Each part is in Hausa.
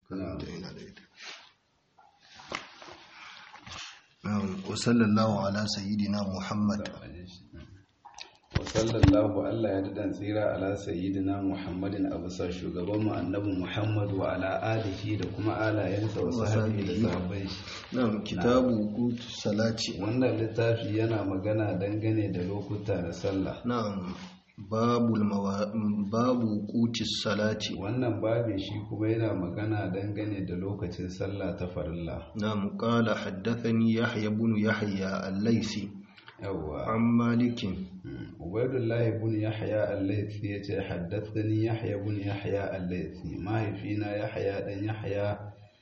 وصلى الله على سيدنا محمد وصلى الله Allah ya dadan tsira ala sayyidina Muhammadin abusa shugaban mu annabi Muhammad wa ala alihi da kuma alayensa wa sahbihi da sahabbai na'am kitabu qut salati wannan littafi yana magana dangane da lokuta na sallah na'am babu qutis salati wannan babu shi kuma yana magana dangane da lokacin sallah ta farilla na'am qala haddathani yahya ibn yahya al-laysi yawwa an malikin ubaydullah ibn yahya al-laythi yace haddathani yahya ibn yahya al-laythi mahaifina yahya dan yahya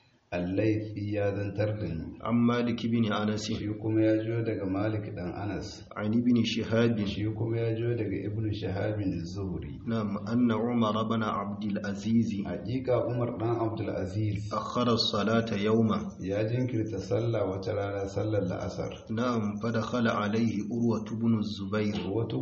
al-laythi ya zantar da ni an malik ibn anas shi kuma ya jo daga malik dan anas an ibn shihab shi kuma ya jo daga ibn shihab az-zuhri na'am anna umar ibn abd al-aziz hakika umar dan abd al-aziz akhara as-salata yawma ya jinkirta sallah wata rana sallar la'asar na'am fa dakhala alayhi urwa ibn az-zubair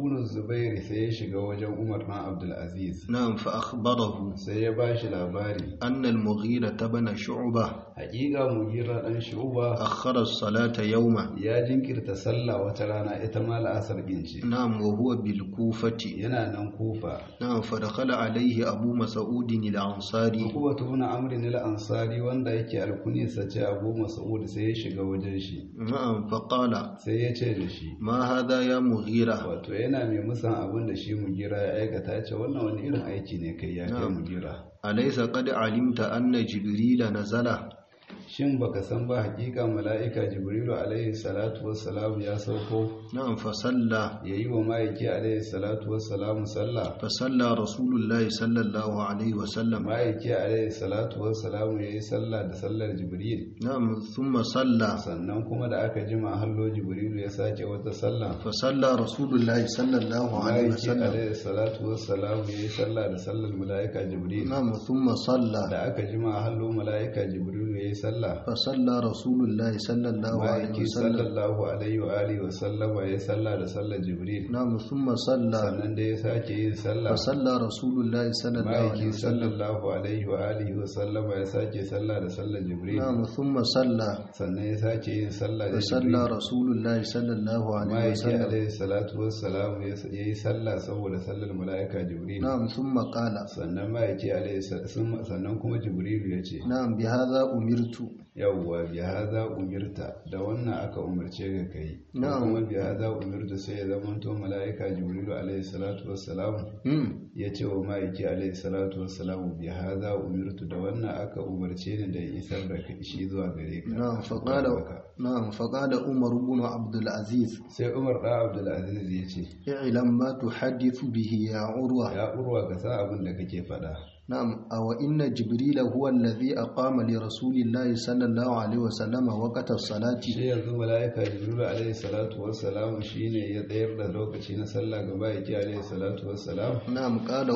sai ya shiga wajen umar dan abd al-aziz na'am fa akhbarahu sai ya bashi labari anna al-mughira ibn shu'bah hakika mugira dan shuba akhara as-salata yawma ya jinkirta sallah wata rana ita ma la'asar ginci na'am wa huwa bil kufati yana nan kufa na'am fa dakhala alayhi abu mas'ud al-ansari kuwa tuna amrin al-ansari wanda yake alkunisa ce abu mas'ud sai ya shiga wajen shi na'am fa qala sai ya ce da shi ma hadha ya mughira wato yana mai musan abin da shi mugira ya aikata ya ce wannan wani irin aiki ne kai ya kai mugira alaysa qad alimta anna jibrila nazala shin baka san ba hakika mala'ika jibrilu alaihi salatu wassalam ya sauko na'am fa salla yayi wa ma'aiki alaihi salatu wassalam salla fa salla rasulullahi sallallahu alaihi wasallam ma'aiki alaihi salatu wassalam yayi salla da sallar jibril na'am thumma salla sannan kuma da aka jima hallo jibrilu ya sake wata salla fa salla rasulullahi sallallahu alaihi wasallam alaihi salatu wassalam yayi salla da sallar mala'ika jibril na'am thumma salla da aka jima hallo mala'ika jibrilu yayi salla fasalla rasulullahi sallallahu alaihi wasallam sallallahu alaihi wa alihi wa sallama ya salla da sallar jibril na'am thumma salla sannan da ya sake yin salla fasalla rasulullahi sallallahu alaihi wasallam sallallahu alaihi wa alihi wa sallama ya sake salla da sallar jibril na'am thumma salla sannan ya sake yin salla da fasalla rasulullahi sallallahu alaihi wasallam alaihi salatu wassalam yayi salla saboda sallar malaika jibril na'am thumma qala sannan ma'aiki alaihi sannan kuma jibril ya ce na'am bi hadha umirtu yawwa bi hadha umirta da wannan aka umarce ga kai kuma bi hadha umirta sai ya zama to malaika jibril alaihi salatu wassalam ya ce wa ma'aiki alaihi salatu wassalam bi hadha umirtu da wannan aka umarce ni da isar da shi zuwa gare ka na'am faqala umar ibn abdul aziz sai umar da abdul aziz ya ce i'lam ma tuhaddithu bihi ya urwa ka sa abin da kake faɗa نعم أو إن جبريل هو الذي أقام لرسول الله صلى الله عليه وسلم وقت الصلاة شيء ينزل ملائكة جبريل عليه الصلاة والسلام شين يطير لذوق شين صلى قبائك عليه الصلاة والسلام نعم قال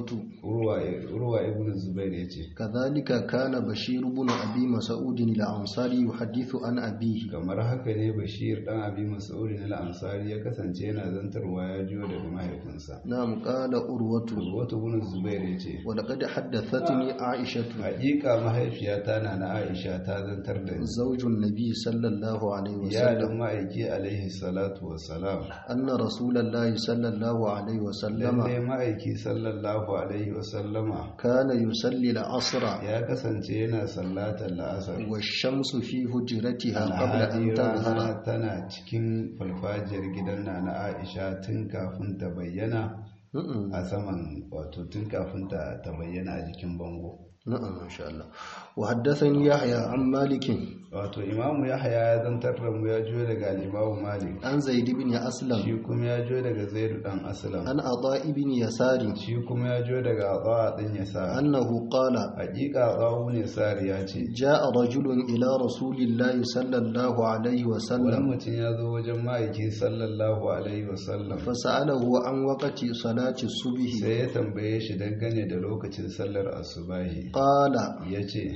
أروى ابن الزبير يتي كذلك كان بشير بن أبي مسعود الأنصاري يحدث عن أبيه كما رحكني بشير عن أبي مسعود الأنصاري يكسن جينا ذنتر ويجود بما يكنسا نعم قال أروى بن الزبير يتي ولقد haddathatni Aisha hakika mahaifiyata na Aisha ta zantar da ni zaujun nabi sallallahu alaihi wasallam ya da ma'aiki alaihi salatu wassalam anna rasulullahi sallallahu alaihi wasallam lalle ma'aiki sallallahu alaihi wasallama kana yusalli al-asra ya kasance yana sallatar al-asr wa shamsu fi hujratiha qabla an tadhhara tana cikin falfajiyar gidan na Aisha tun kafin ta bayyana a saman wato tun kafin ta bayyana a jikin bango na'am insha Allah wa haddathani yahya an malikin wato imamu yahya ya zantar da mu ya jiyo daga al-imamu malik an zaid ibn aslam shi kuma ya jiyo daga zaid dan aslam an ata ibn yasari shi kuma ya jiyo daga ata dan yasari annahu qala haqiqa ata ibn yasari ya ce jaa rajulun ila rasulillahi sallallahu alaihi wa sallam wani mutum ya zo wajen ma'aiki sallallahu alaihi wa sallam fa sa'alahu an waqti salati subhi sai ya tambaye shi dangane da lokacin sallar asubahi qala yace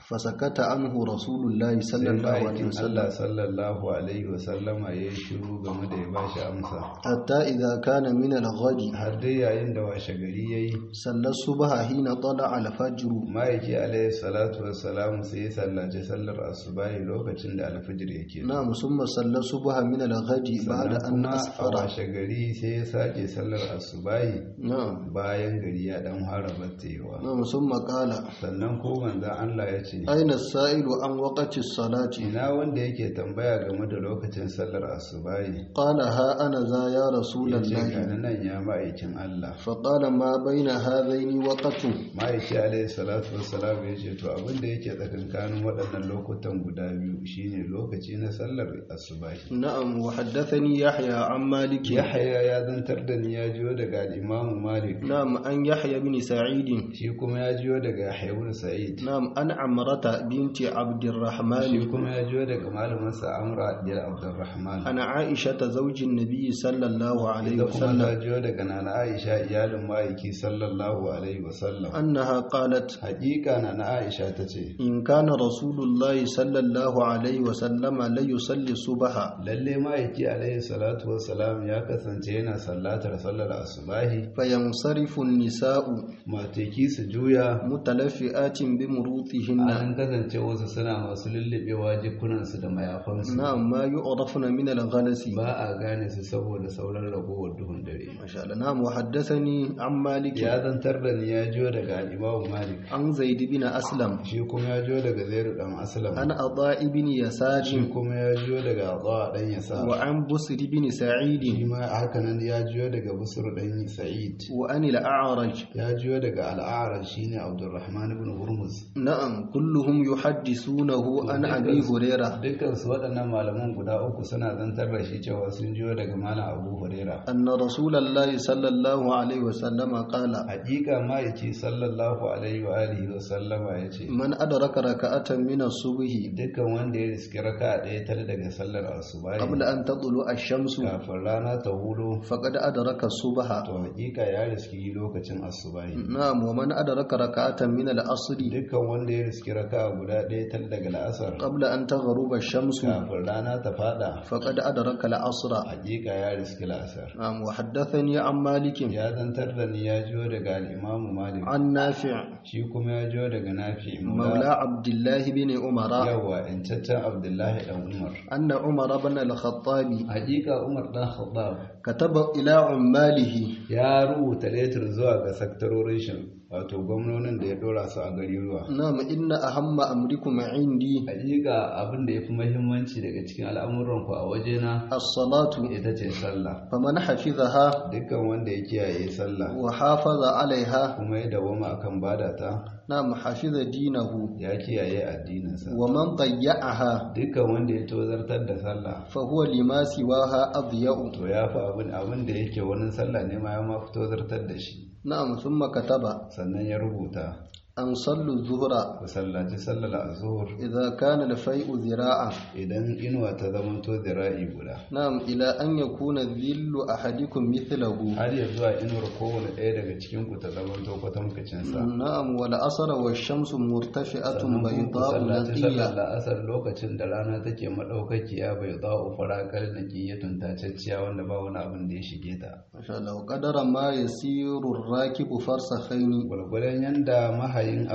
fasakata anhu rasulullahi sallallahu alaihi wasallam sallallahu alaihi wasallama ya yi shiru game da ya bashi amsa hatta idza kana min al-ghadi har dai yayin da washe gari yayi sallar subha hina tala al-fajr ma'aiki alaihi salatu wassalam sai ya sallace sallar asubahi lokacin da al-fajr yake na'am summa sallar subha min al-ghadi ba'da an asfara washe gari sai ya sake sallar asubahi na'am bayan gari ya dan fara battewa na'am summa qala sannan ko manzon Allah ya ce aina sa'ilu an waqati salati ina wanda yake tambaya game da lokacin sallar asubahi qala ha ana za ya yace rasulullahi ga nan ya ma'aikin Allah fa qala ma baina hadaini waqtu ma'aiki alaihi salatu wassalam ya ce to abin da yake tsakankanin waɗannan lokutan guda biyu shine lokaci na sallar asubahi na'am wa haddathani yahya an malik Yahya ya zantar da ni ya jiyo daga al-Imam Malik na'am an yahya bin sa'id shi kuma ya jiyo daga Yahya ibn Sa'id na'am an amrata binti shi abdurrahman kuma ya jiyo daga malaminsa Amra bin Abdurrahman ana aisha ta zaujin nabi sallallahu alaihi ita kuma ta wasallam jiyo daga nana Aisha iyalin ma'aiki sallallahu alaihi wasallam annaha qalat hakika nana Aisha tace in kana rasulullahi sallallahu alaihi wasallam la yusalli subha lalle ma'aiki alaihi salatu wassalam ya kasance yana sallatar sallar asubahi fayansarifu an-nisa'u mateki su juya mutalaffi'atin bi murutihinna an kasance wasu suna masu lullubewa jikunansu da mayafansu na'am ma yu'rafuna min al-ghalasi ba a gane su saboda sauran ragowar duhun dare masha Allah na'am wa haddathani an malik ya zantar da ni ya jiyo daga al-Imam Malik an zaid bin aslam shi kuma ya jiyo daga Zaid dan Aslam an adha ibn yasar shi kuma ya jiyo daga Adha dan Yasar wa an busr bin sa'id shi ma haka nan ya jiyo daga Busr dan Sa'id wa an al-a'raj ya jiyo daga al-A'raj shine Abdurrahman ibn Hurmuz na'am kulluhum yuhaddisunahu an abi hurairah dukkan su waɗannan malaman guda uku suna zantar da shi cewa sun jiyo daga malam Abu Hurairah anna rasulullahi sallallahu alaihi wasallam qala hakika ma yace sallallahu alaihi wa alihi wa sallama yace man adraka raka'atan min as-subhi dukkan wanda ya riski raka'a ɗaya tare daga sallar asuba qabla an tadlu ash-shamsu kafin rana ta hudo faqad adraka subha to hakika ya riski lokacin asuba na'am wa man adraka raka'atan min al-asr dukkan wanda ya riski raka'a guda ɗaya tare daga la'asar qabla an taghruba ash-shamsu kafin rana ta fada faqad adraka al-asra hakika ya riski la'asar na'am wa haddathani an malik ya zantar da ni ya jiyo daga al-Imam Malik an nafi' shi kuma ya jiyo daga Nafi maula abdullah bin umara yawa intaccen Abdullahi dan Umar anna umar ibn al-khattab hakika Umar dan Khattab kataba ila ummalihi ya rubuta letter zuwa ga saktarorin shi wato gwamnonin da ya dora su a gari ruwa na'am inna ahamma amrikum indi hakika abin da yafi muhimmanci daga cikin al'amuran ku a wajena as-salatu ita ce sallah faman hafizaha dukkan wanda ya kiyaye sallah wa hafaza alaiha kuma ya dawoma akan badata na'am hafiza dinahu ya kiyaye addininsa wa man dayya'aha dukkan wanda ya tozartar da sallah fa huwa lima siwaha adya'u to ya fi abin da yake wani sallah ne ma ya ma tozartar da shi na'am thumma kataba sannan ya rubuta an sallu zuhra ku sallaci sallar azhur idza kana al-fai'u zira'a idan inuwa ta zamanto zira'i guda na'am ila an yakuna dhillu ahadikum mithlahu har ya zuwa inuwar kowane ɗaya daga cikin ku ta zamanto kwatankwacin sa na'am wal asra wash-shamsu murtafi'atun bayda'u sallaci sallar naqiyya la'asar lokacin da rana take madaukakiya bayda'u farakal naqiyatun tacacciya wanda ba wani abin da ya shige ta masha Allah qadara ma yasiru ar-rakibu farsakhaini gwargwadon yanda mahayin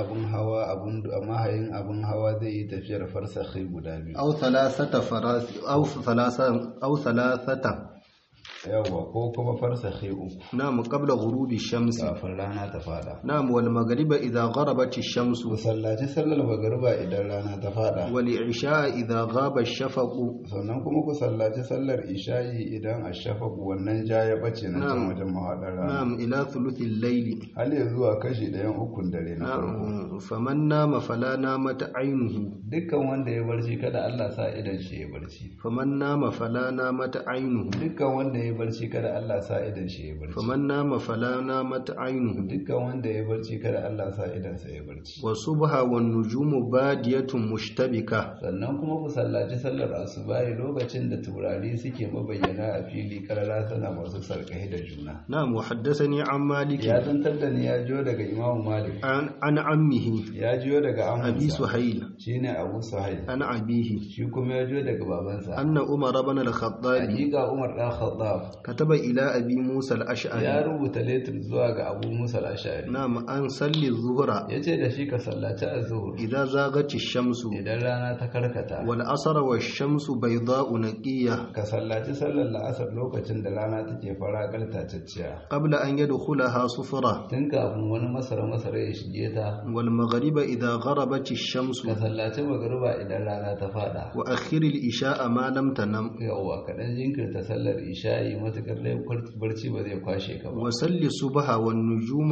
abun hawa zai yi tafiyar farsakhi guda biyu aw thalathata farasi aw thalathata yawa ko kuma farsakhi uku na'am qabla ghurubi shamsi kafin rana ta fada na'am wal maghriba idha gharabat ash-shamsu ku sallaci sallar magriba idan rana ta fada wal isha idha ghaba ash-shafaqu sannan kuma ku sallaci sallar isha'i idan ash-shafaq wannan ja ya bace na can wajen mahadar rana na'am ila thuluthil layli hal ya zuwa kashi ɗayan ukun dare na farko faman nama fala namat aynuhu dukkan wanda ya barci kada Allah sa idan shi ya barci faman nama fala namat aynuhu dukkan wanda ya yayi barci kada Allah sa idan shi yayi barci faman nama fala namat aynuhu dukkan wanda yayi barci kada Allah sa idan sa yayi barci wa subha wan nujumu badiyatun mushtabika sannan kuma ku sallaci sallar asubahi lokacin da turari suke mabayyana a fili karara sana masu sarkahi da juna na'am wa haddathani an malik ya zantar da ni ya jiyo daga Imam Malik an ammihi ya jiyo daga ammansa abi suhayl shine Abu Suhayl an abihi shi kuma ya jiyo daga babansa anna umar ibn al-khattab hakika Umar dan Khattab kataba ila abi musa al-ash'ari ya rubuta letter zuwa ga Abu Musa al-Ash'ari na'am an salli zuhra yace da shi ka sallaci az-zuhr idza zagati ash-shamsu idan rana ta karkata wal asr wash-shamsu bayda'u naqiyya ka sallaci sallar la'asar lokacin da rana take fara kaltacciya qabla an yadkhulaha sufra tun kafin wani masara ya shige ta wal maghriba idza gharabat ash-shamsu ka sallaci magriba idan rana ta fada wa akhir al-isha'a ma lam tanam yawa kadan jinkirta sallar isha'i matakar dai barci ba zai kwashe ka ba wa salli subha wan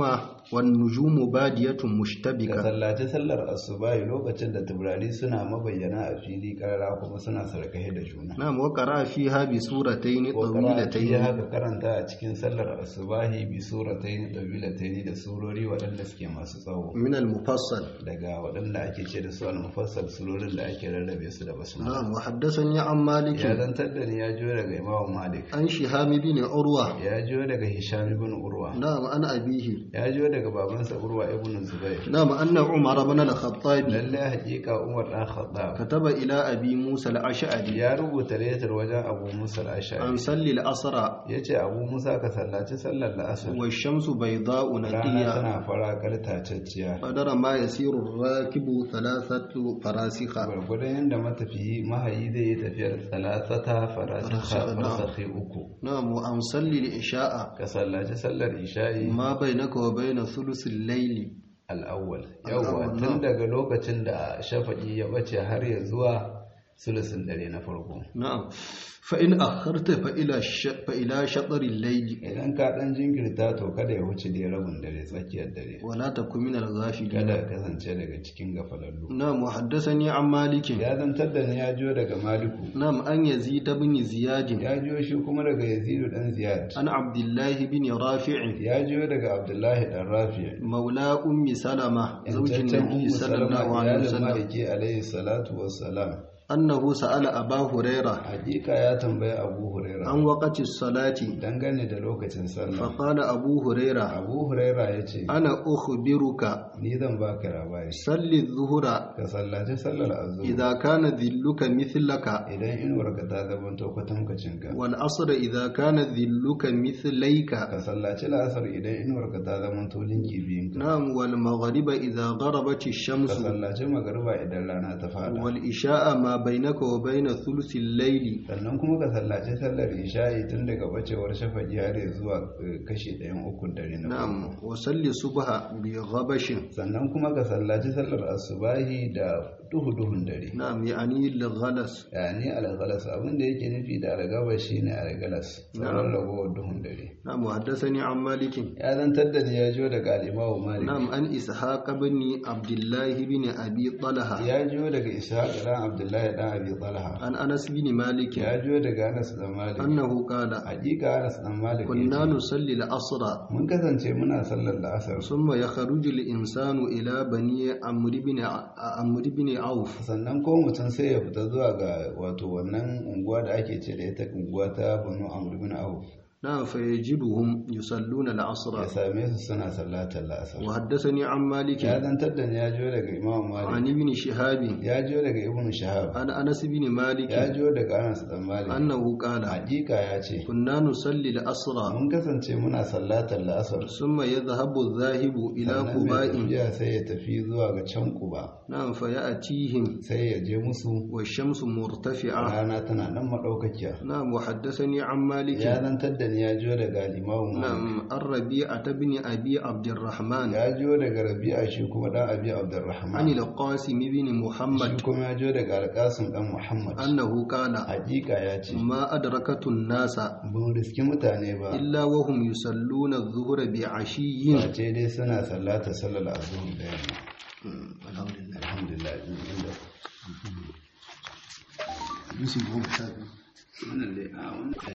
nujumu badiyatun mushtabika ka sallaci sallar asubahi lokacin da taurari suna mabayyana a fili karara kuma suna sarkahe da juna na'am wa qara'a fiha bi suratayn tawilatayn ya haka karanta a cikin sallar asubahi bi suratayn tawilatayn da surori waɗanda suke masu tsawo min al-mufassal daga waɗanda ake ce da su al-mufassal surorin da ake rarrabe su da basmala na'am wa haddathani an malik ya zantar da ni ya jiyo daga Imam Malik an shiham bin urwa ya jiyo daga Hisham ibn Urwa na'am an abihi ya jiyo daga babansa Urwa ibn Zubair na'am anna umar ibn al-khattab lalle hakika Umar dan Khattab kataba ila abi musa al-ash'ari ya rubuta letter wajen Abu Musa al-Ash'ari an salli al-asra yace Abu Musa ka sallaci sallar al-asr wa shamsu bayda'u rana naqiyya tana fara kaltacciya qadara ma yasiru ar-rakibu thalathatu farasikha gurgudan yanda matafiyi mahayi zai yi tafiyar salasata farasakhi uku na'am wa an salli al-isha'a ka sallaci sallar isha'i ma bainaka wa baina thulusil layli al-awwal yawa tun daga lokacin da shafa'i ya bace har ya zuwa sulusin dare na farko na'am fa in akharta fa ila shatri al-layli idan ka dan jinkirta to kada ya wuce da rabin dare tsakiyar dare wala takun min al-ghafilin kada ka kasance daga cikin gafalallu na'am wa haddathani an malik ya zantar da ni ya jiyo daga Maliku na'am an yazid ibn ziyad ya jiyo shi kuma daga Yazid dan Ziyad an abdullah ibn rafi' ya jiyo daga Abdullahi dan Rafi' maula ummi salama zaujin nabi sallallahu alaihi wasallam alaihi salatu wassalam annahu sa'ala aba huraira hakika ya tambaye Abu Huraira an waqati salati dangane da lokacin fa sallah qala abu huraira Abu Huraira yace ana ukhbiruka ni zan baka labari salli dhuhra ka sallaci sallar azhar idza kana dhilluka mithlaka idan inuwarka ta zama to kwatankacin ka wal asr idza kana dhilluka mithlayka ka sallaci la'asar idan inuwarka ta zama to linki biyun ka na'am wal maghriba idza gharabat ka ash-shamsu sallaci magriba idan rana ta fada wal isha'a ma bainaka wa baina thuluthil layli sannan kuma ka sallaci sallar isha'i tun daga bacewar shafaƙi har zuwa kashi 1/3 dare na na'am wa salli subha bi ghabashin sannan kuma ka sallaci sallar asubahi da duhun dare na'am yani al-ghalas yani al-ghalas abin da yake nufi da al-gaba shine al-ghalas sauran ragowar duhun dare na'am wa haddathani an malik ya zantar da ni ya jiyo daga al-Imam Malik na'am an ishaq ibn abdullah ibn abi talha ya jiyo daga Ishaq dan Abdullahi dan Abi Talha an anas bin malik ya jiyo daga Anas dan Malik annahu qala hakika Anas dan Malik kunna yace, nusalli al-asr mun kasance muna sallar la'asar thumma yakhruju al-insanu ila bani amr ibn auf sannan ko mutum sai ya fita zuwa ga wato wannan unguwa da ake ce da ita unguwa ta Banu Amr bin Auf نعم فيجدهم يصلون العصر ya same su suna sallatar la'asar وحدثني عن مالك ya zantar da ni ya jiyo daga Imam عن Malik ابن شهاب ya jiyo daga Ibn Shahab عن أنس بن مالك ya jiyo daga Anas dan Malik أنه قال hakika ya ce كنا نصلي العصر mun kasance muna sallatar la'asar ثم يذهب الذاهب إلى sannan mai قباء tafiya sai ya tafi zuwa ga can Quba نعم فيأتيهم sai ya je musu والشمس مرتفعة rana tana nan madaukakiya نعم وحدثني عن مالك ya zantar da ni ya jiyo daga Imam Malik نعم الربيعة بن أبي عبد الرحمن ya jiyo daga Rabi'a shi kuma dan Abi Abdurrahman عن القاسم بن محمد shi kuma ya jiyo daga Al-Qasim dan Muhammad أنه قال hakika ya ce ما أدركت الناس ban riski mutane ba إلا وهم يصلون الظهر بعشي face dai suna sallata sallar azhar da yamma الحمد لله alhamdulillah inda يوسف هو مشاهد wannan dai a wannan